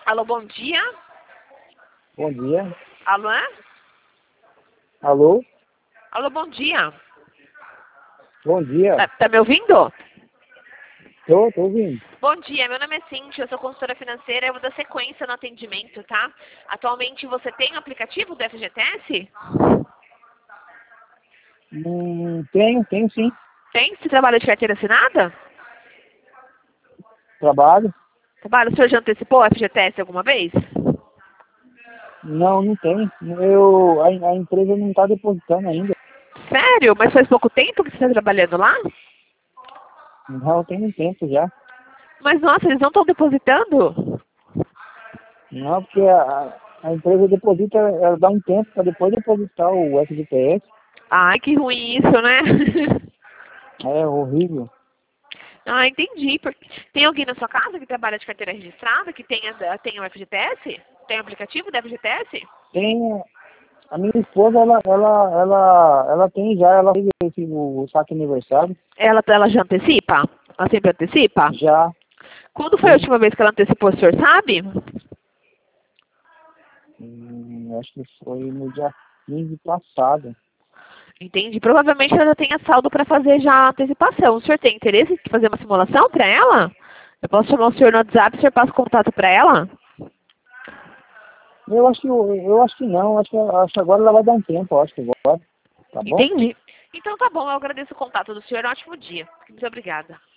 Alô, bom dia. Bom dia. Alô, é? Alô? Alô, bom dia. Bom dia. Tá me ouvindo? Tô ouvindo. Bom dia, meu nome é Cintia, eu sou consultora financeira, eu vou dar sequência no atendimento, tá? Atualmente você tem o aplicativo do FGTS? Tenho sim. Tem? Você trabalha de carteira assinada? Trabalho? Trabalha, o senhor já antecipou o FGTS alguma vez? Não tem. A empresa não está depositando ainda. Sério? Mas faz pouco tempo que você está trabalhando lá? Não, tem um tempo já. Mas nossa, eles não estão depositando? Não, porque a empresa deposita, ela dá um tempo para depois depositar o FGTS. Ai, que ruim isso, né? É horrível. Ah, entendi. Tem alguém na sua casa que trabalha de carteira registrada, que tenha o FGTS? Tem o aplicativo do FGTS? Tem a minha esposa, ela tem já, ela fez o saque aniversário. Ela já antecipa? Ela sempre antecipa? Já, Quando foi a sim. última vez que ela antecipou, o senhor sabe? Acho que foi no dia 15 passado. Entendi. Provavelmente ela já tenha saldo para fazer já a antecipação. O senhor tem interesse em fazer uma simulação para ela? Eu posso chamar o senhor no WhatsApp, o senhor passa o contato para ela? Eu acho que não, acho que agora ela vai dar um tempo, eu acho que agora, tá bom? Entendi. Então tá bom, eu agradeço o contato do senhor. Um ótimo dia. Muito obrigada.